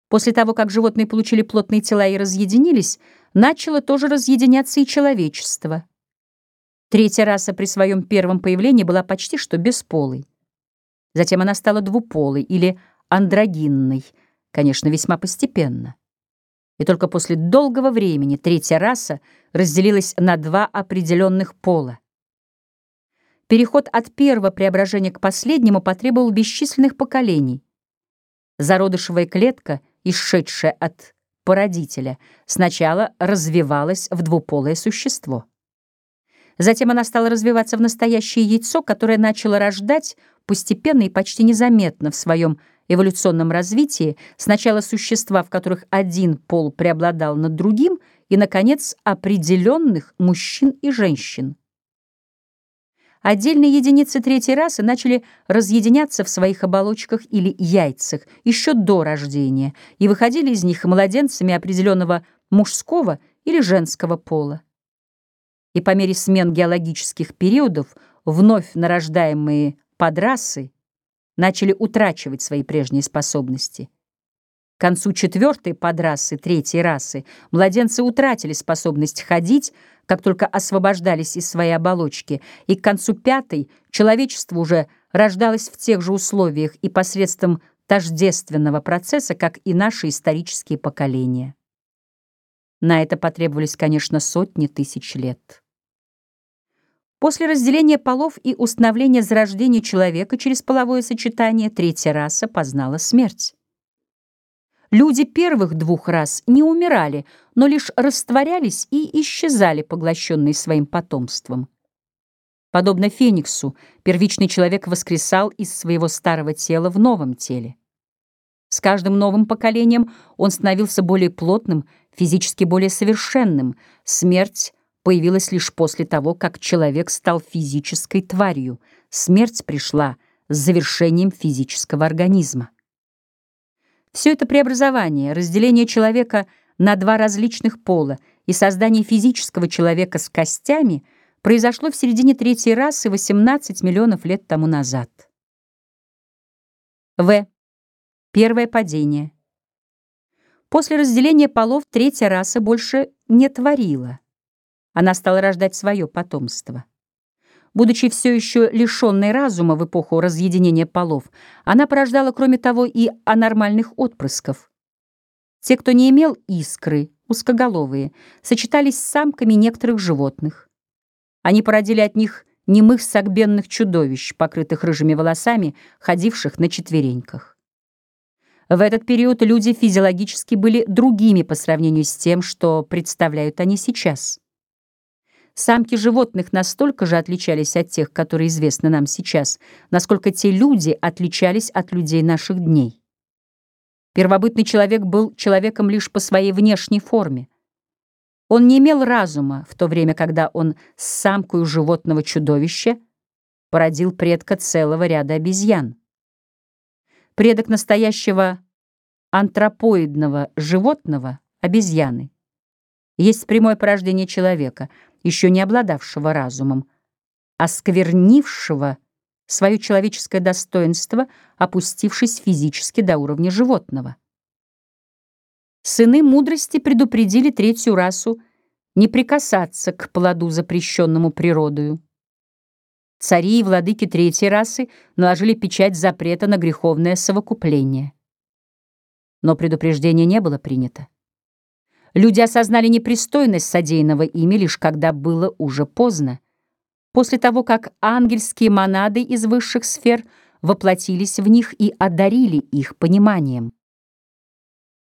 После того, как животные получили плотные тела и разъединились, начало тоже разъединяться и человечество. Третья раса при своем первом появлении была почти что бесполой. Затем она стала двуполой или андрогинной, конечно, весьма постепенно. И только после долгого времени третья раса разделилась на два определенных пола. Переход от первого преображения к последнему потребовал бесчисленных поколений. Зародышевая клетка, исшедшая от породителя, сначала развивалась в двуполое существо. Затем она стала развиваться в настоящее яйцо, которое начало рождать постепенно и почти незаметно в своем эволюционном развитии сначала существа, в которых один пол преобладал над другим, и, наконец, определенных мужчин и женщин. Отдельные единицы третьей расы начали разъединяться в своих оболочках или яйцах еще до рождения и выходили из них младенцами определенного мужского или женского пола. И по мере смен геологических периодов вновь нарождаемые подрасы начали утрачивать свои прежние способности. К концу четвертой подрасы, третьей расы, младенцы утратили способность ходить, как только освобождались из своей оболочки, и к концу пятой человечество уже рождалось в тех же условиях и посредством тождественного процесса, как и наши исторические поколения. На это потребовались, конечно, сотни тысяч лет. После разделения полов и установления зарождения человека через половое сочетание третья раса познала смерть. Люди первых двух рас не умирали, но лишь растворялись и исчезали, поглощенные своим потомством. Подобно фениксу, первичный человек воскресал из своего старого тела в новом теле. С каждым новым поколением он становился более плотным, физически более совершенным. Смерть появилась лишь после того, как человек стал физической тварью. Смерть пришла с завершением физического организма. Все это преобразование, разделение человека на два различных пола и создание физического человека с костями произошло в середине третьей расы 18 миллионов лет тому назад. Первое падение. После разделения полов третья раса больше не творила. Она стала рождать свое потомство. Будучи все еще лишенной разума в эпоху разъединения полов, она порождала, кроме того, и анормальных отпрысков. Те, кто не имел искры, узкоголовые, сочетались с самками некоторых животных. Они породили от них немых согбенных чудовищ, покрытых рыжими волосами, ходивших на четвереньках. В этот период люди физиологически были другими по сравнению с тем, что представляют они сейчас. Самки животных настолько же отличались от тех, которые известны нам сейчас, насколько те люди отличались от людей наших дней. Первобытный человек был человеком лишь по своей внешней форме. Он не имел разума в то время, когда он с самкою животного чудовища породил предка целого ряда обезьян. Предок настоящего антропоидного животного, обезьяны, есть прямое порождение человека, еще не обладавшего разумом, осквернившего свое человеческое достоинство, опустившись физически до уровня животного. Сыны мудрости предупредили третью расу не прикасаться к плоду, запрещенному природою. Цари и владыки третьей расы наложили печать запрета на греховное совокупление. Но предупреждение не было принято. Люди осознали непристойность содеянного ими лишь когда было уже поздно, после того, как ангельские монады из высших сфер воплотились в них и одарили их пониманием.